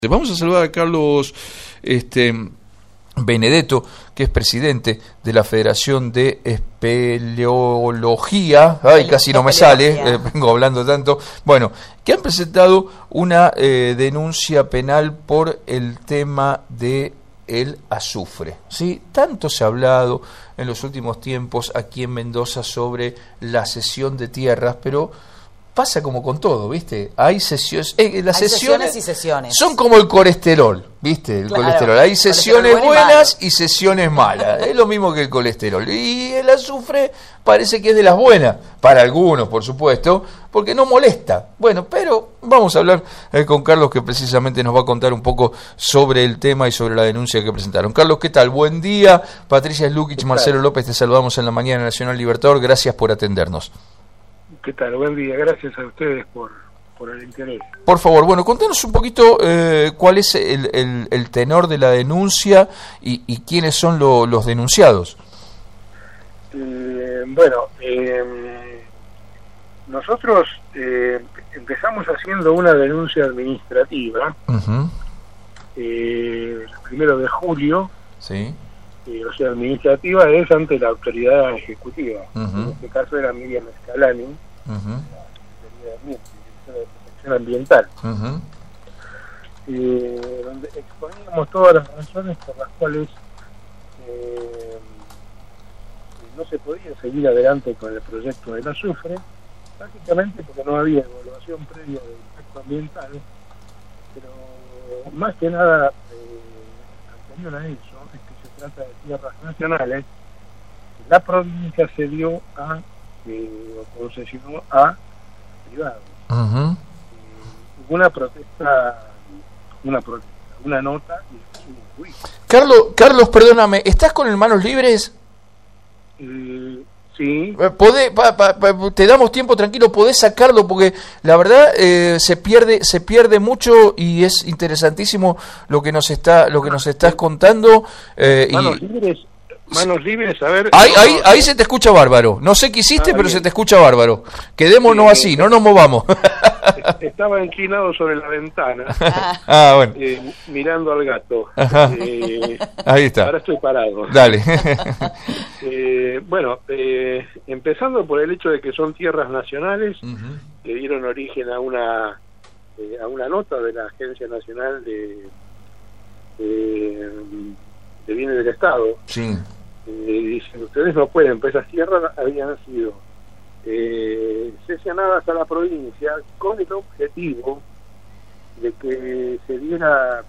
Vamos a saludar a Carlos Benedetto, que es presidente de la Federación de Espeleología. Ay, casi no me sale, vengo hablando tanto. Bueno, que han presentado una denuncia penal por el tema de el azufre. ¿Sí? Tanto se ha hablado en los últimos tiempos aquí en Mendoza sobre la cesión de tierras, pero pasa como con todo, ¿viste? Hay sesiones, las sesiones y sesiones. Son como el colesterol, ¿viste? El colesterol. Hay sesiones buenas y sesiones malas. Es lo mismo que el colesterol. Y el azufre parece que es de las buenas, para algunos, por supuesto, porque no molesta. Bueno, pero vamos a hablar con Carlos, que precisamente nos va a contar un poco sobre el tema y sobre la denuncia que presentaron. Carlos, ¿qué tal? Buen día. Patricia Slukic, Marcelo López, te saludamos en la mañana Nacional Libertador. Gracias por atendernos. ¿Qué tal? Buen día, gracias a ustedes por el interés. Por favor, bueno, contanos un poquito cuál es el tenor de la denuncia y quiénes son los denunciados. Nosotros empezamos haciendo una denuncia administrativa el 1 de julio. Sí. O sea, administrativa es ante la autoridad ejecutiva. En este caso era Miriam Scalani, la Secretaría de Protección Ambiental, donde exponíamos todas las razones por las cuales no se podía seguir adelante con el proyecto del azufre, básicamente porque no había evaluación previa de impacto ambiental, pero más que nada anterior a eso, trata de tierras nacionales. La provincia cedió a o concesionó a privados. Hubo una protesta, una nota y un juicio. Carlos, perdóname, ¿estás con manos libres? Sí. Te damos tiempo, tranquilo, podés sacarlo porque la verdad se pierde mucho y es interesantísimo lo que nos estás contando. Manos libres, a ver. Ahí se te escucha bárbaro. No sé qué hiciste, pero bien. Se te escucha bárbaro. Quedémonos así, no nos movamos. Estaba inclinado sobre la ventana, bueno. mirando al gato. Ahí está. Ahora estoy parado. Dale. Empezando por el hecho de que son tierras nacionales, que dieron origen a una nota de la Agencia Nacional de Bienes del Estado. Sí. Dicen, ustedes no pueden, pues esas tierras habían sido cesionadas a la provincia con el objetivo de que se diera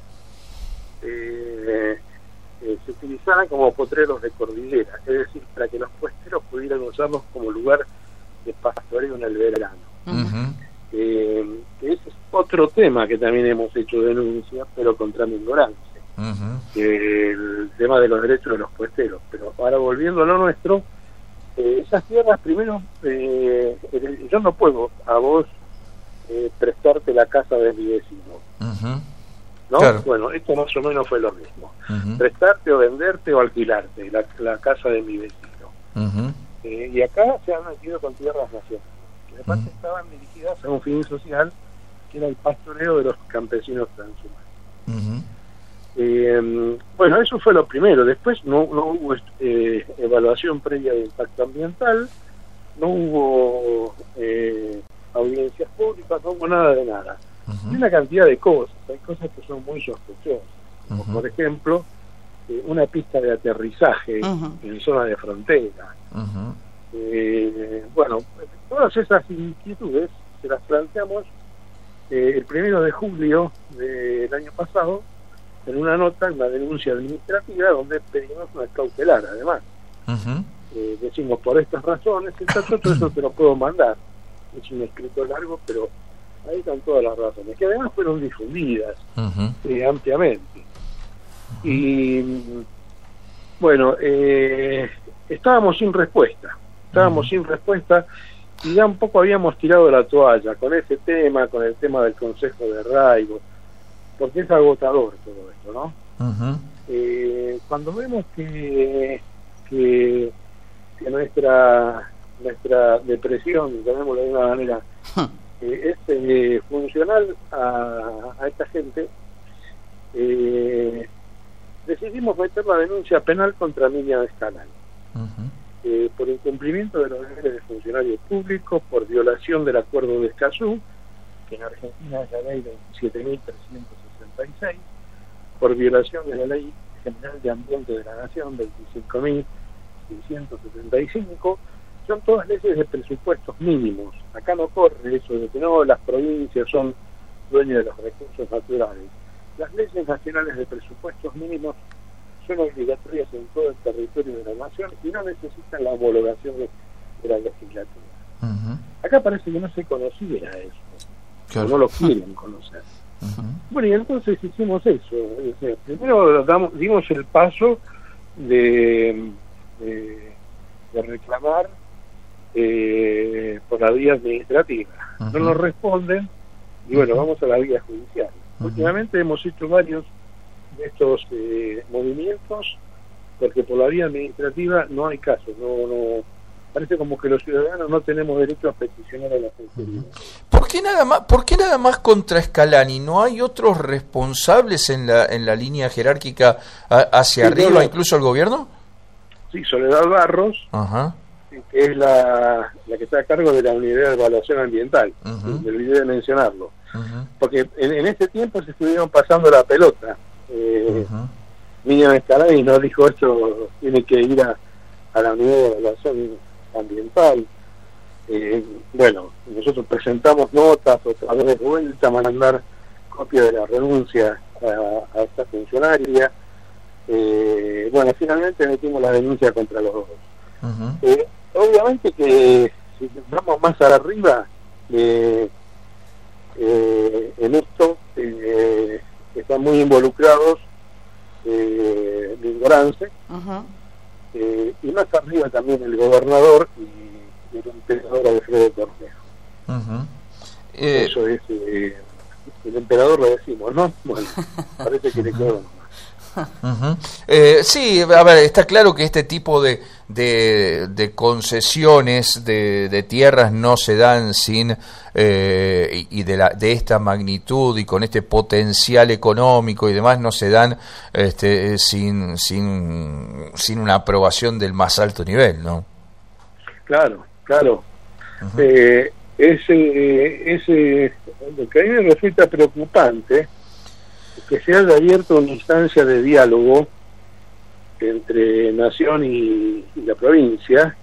se utilizaran como potreros de cordillera, es decir, para que los puesteros pudieran usarlos como lugar de pastoreo en el verano. Ese es otro tema que también hemos hecho denuncia, pero contra mi ignorancia. El tema de los derechos de los puesteros. Pero ahora volviendo a lo nuestro, esas tierras, primero, yo no puedo a vos prestarte la casa de mi vecino, ¿no? Claro. Bueno, esto más o menos fue lo mismo. Prestarte o venderte o alquilarte la casa de mi vecino. Y acá se han metido con tierras nacionales, que además estaban dirigidas a un fin social, que era el pastoreo de los campesinos transhumanos. Eso fue lo primero. Después no hubo evaluación previa de impacto ambiental, no hubo audiencias públicas, no hubo nada de nada. Hay una cantidad de cosas, hay cosas que son muy sospechosas, como por ejemplo una pista de aterrizaje en zona de frontera. Todas esas inquietudes se las planteamos el 1 de julio del año pasado en una nota, en una denuncia administrativa, donde pedimos una cautelar, además. Decimos, por estas razones, todo eso te lo puedo mandar. Es un escrito largo, pero ahí están todas las razones, que además fueron difundidas ampliamente. Y estábamos sin respuesta. Y ya un poco habíamos tirado la toalla con ese tema, con el tema del Consejo de Arraigo, porque es agotador todo esto, ¿no? Cuando vemos que nuestra depresión, llamémoslo de una manera, es funcional a esta gente, decidimos meter la denuncia penal contra Miriam Scalani por incumplimiento de los deberes de funcionarios públicos, por violación del acuerdo de Escazú, que en Argentina es la ley 27.366, por violación de la ley general de ambiente de la nación 25.675. Son todas leyes de presupuestos mínimos. Acá no corre eso de que no, las provincias son dueñas de los recursos naturales. Las leyes nacionales de presupuestos mínimos son obligatorias en todo el territorio de la nación y no necesitan la homologación de la legislatura. Acá parece que no se conocía eso, claro. No lo quieren conocer. Bueno, y entonces hicimos eso. O sea, primero dimos el paso de reclamar por la vía administrativa. No nos responden y bueno, vamos a la vía judicial. Últimamente hemos hecho varios de estos movimientos porque por la vía administrativa no hay caso, no parece como que los ciudadanos no tenemos derecho a peticionar a la autoridad. ¿Por qué nada más contra Scalani? ¿No hay otros responsables en la línea jerárquica hacia arriba, incluso el gobierno? Sí, Soledad Barros, que es la que está a cargo de la unidad de evaluación ambiental. Me olvidé de mencionarlo. Porque en este tiempo se estuvieron pasando la pelota. Miriam Scalani nos dijo esto tiene que ir a la unidad de evaluación ambiental. Bueno, nosotros presentamos notas otra vez de vuelta, mandar copia de la renuncia a esta funcionaria. Bueno, finalmente metimos la denuncia contra los dos. Obviamente que si vamos más arriba en esto están muy involucrados Lingorance y más arriba también el gobernador y el emperador Alfredo Cornejo. Eso es el emperador, lo decimos, ¿no? Bueno, parece que le quedó nomás. Sí, a ver, está claro que este tipo de concesiones de tierras no se dan sin y de esta magnitud y con este potencial económico y demás no se dan sin una aprobación del más alto nivel, ¿no? Claro. Lo que a mí me resulta preocupante que se haya abierto una instancia de diálogo entre Nación y la provincia,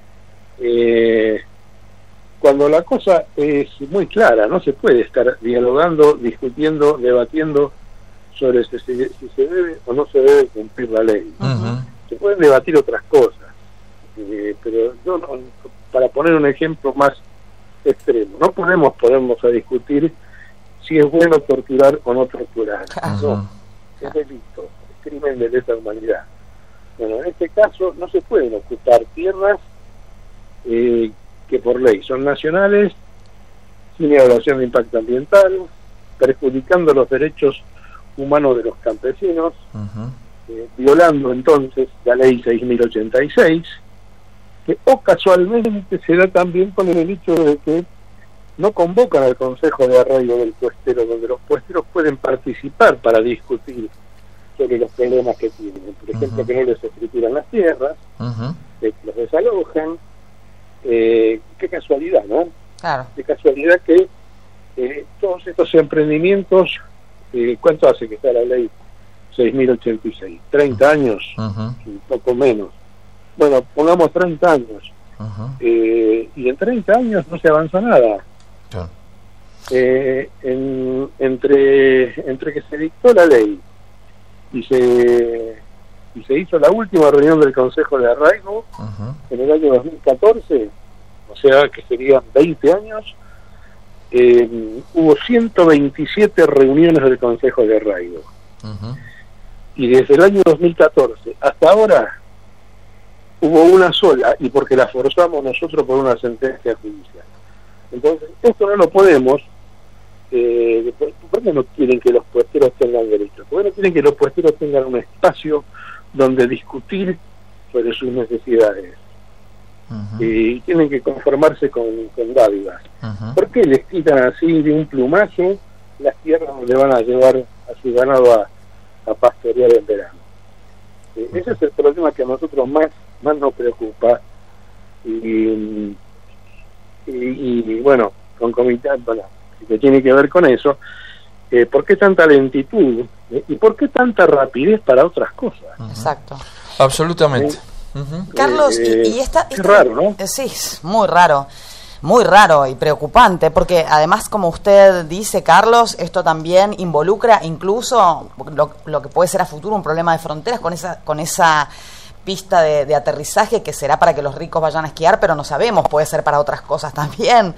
cuando la cosa es muy clara. No se puede estar dialogando, discutiendo, debatiendo sobre si se debe o no se debe cumplir la ley. Se pueden debatir otras cosas, pero yo para poner un ejemplo más extremo, no podemos ponernos a discutir si es bueno torturar o no torturar. No, es delito, es crimen de lesa humanidad. Bueno, en este caso no se pueden ocupar tierras que por ley son nacionales, sin evaluación de impacto ambiental, perjudicando los derechos humanos de los campesinos, violando entonces la ley 6.086, que casualmente se da también con el hecho de que no convocan al Consejo de Arraigo del Puestero, donde los puesteros pueden participar para discutir sobre los problemas que tienen. Por ejemplo, que no les escrituran las tierras, que los desalojen. Qué casualidad, ¿no? Claro. Qué casualidad que todos estos emprendimientos, ¿cuánto hace que está la ley 6.086? 30 años, un poco menos. Bueno, pongamos 30 años. Y en 30 años no se avanza nada. Claro. Entre que se dictó la ley y se hizo la última reunión del Consejo de Arraigo en el año 2014, o sea que serían 20 años, hubo 127 reuniones del Consejo de Arraigo. Y desde el año 2014 hasta ahora hubo una sola, y porque la forzamos nosotros por una sentencia judicial. Entonces, esto no lo podemos. ¿Por qué no quieren que los puesteros tengan derechos? ¿Por qué no quieren que los puesteros tengan un espacio donde discutir sobre sus necesidades? Y tienen que conformarse con dádivas. ¿Por qué les quitan así de un plumazo las tierras donde van a llevar a su ganado a pastorear en verano. Ese es el problema que a nosotros más nos preocupa, y bueno, concomitante, bueno, que tiene que ver con eso, ¿por qué tanta lentitud y por qué tanta rapidez para otras cosas? Exacto. Absolutamente. Carlos, y esta es raro, ¿no? Sí, es muy raro y preocupante, porque además, como usted dice, Carlos, esto también involucra incluso lo que puede ser a futuro un problema de fronteras con esa pista de aterrizaje que será para que los ricos vayan a esquiar, pero no sabemos, puede ser para otras cosas también.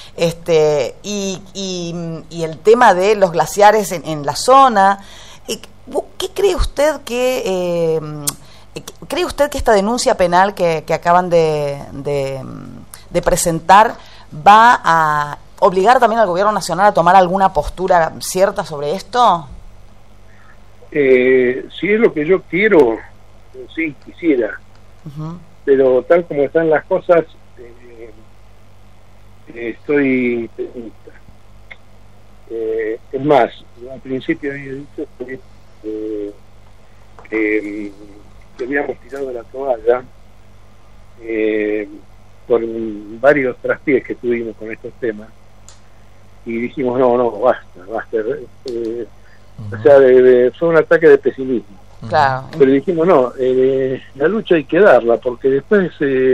Y el tema de los glaciares en la zona. ¿Qué cree usted que esta denuncia penal que acaban de presentar va a obligar también al gobierno nacional a tomar alguna postura cierta sobre esto? Si es lo que yo quiero, sí, quisiera. Pero tal como están las cosas, estoy pesimista. Es más, al principio había dicho que habíamos tirado la toalla por varios traspiés que tuvimos con estos temas, y dijimos no, basta. O sea, fue un ataque de pesimismo. Claro. Pero dijimos no, la lucha hay que darla, porque después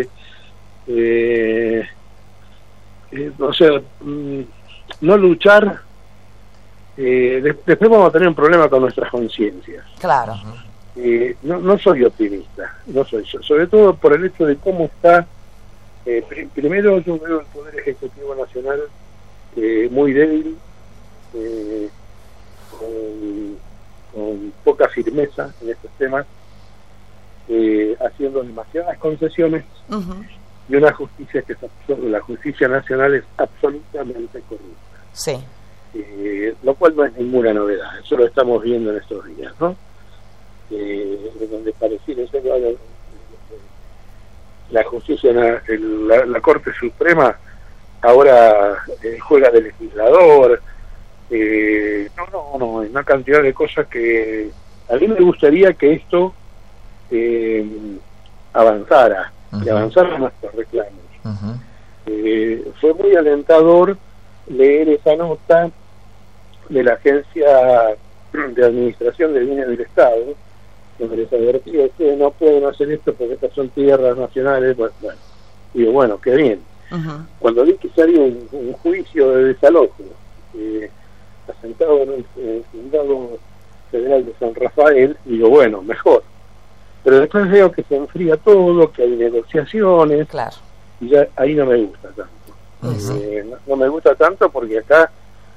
o sea, no luchar, después vamos a tener un problema con nuestras conciencias. Claro. No soy optimista, no soy yo, sobre todo por el hecho de cómo está. Primero, yo veo el Poder Ejecutivo Nacional muy débil, con poca firmeza en estos temas, haciendo demasiadas concesiones, y una justicia la justicia nacional es absolutamente corrupta. Sí. Lo cual no es ninguna novedad, eso lo estamos viendo en estos días, ¿no? Donde pareciera ser la justicia, la Corte Suprema ahora juega de legislador, no, una cantidad de cosas que a mí me gustaría que esto avanzara, que avanzaran nuestros reclamos. Fue muy alentador leer esa nota de la Agencia de Administración de Bienes del Estado, donde les advertía que no pueden hacer esto porque estas son tierras nacionales. Digo, bueno, qué bien. Cuando vi que salió un juicio de desalojo asentado en el Juzgado Federal de San Rafael, digo, bueno, mejor. Pero después veo que se enfría todo, que hay negociaciones, claro, y ya ahí no me gusta tanto. No me gusta tanto porque acá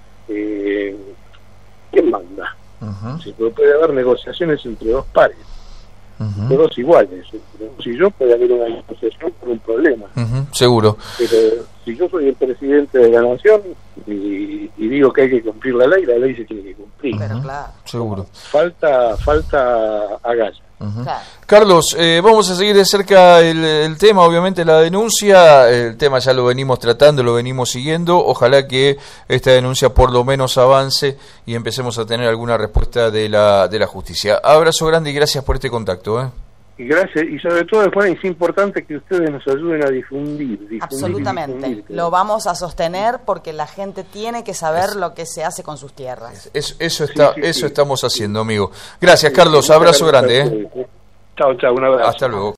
¿quién manda? Si puede haber negociaciones entre dos pares, de dos iguales. Si yo puede haber una negociación por un problema. Seguro. Pero si yo soy el presidente de la nación y digo que hay que cumplir la ley se tiene que cumplir. Pero claro. Seguro. Falta agallas. Claro. Carlos, vamos a seguir de cerca el tema, obviamente la denuncia, el tema ya lo venimos tratando, lo venimos siguiendo, ojalá que esta denuncia por lo menos avance y empecemos a tener alguna respuesta de la justicia. Abrazo grande y gracias por este contacto. Y gracias, y sobre todo después es importante que ustedes nos ayuden a difundir. Absolutamente, lo vamos a sostener porque la gente tiene que saber lo que se hace con sus tierras. Eso estamos haciendo, amigo. Gracias, Carlos, abrazo grande. Chao, un abrazo. Hasta luego.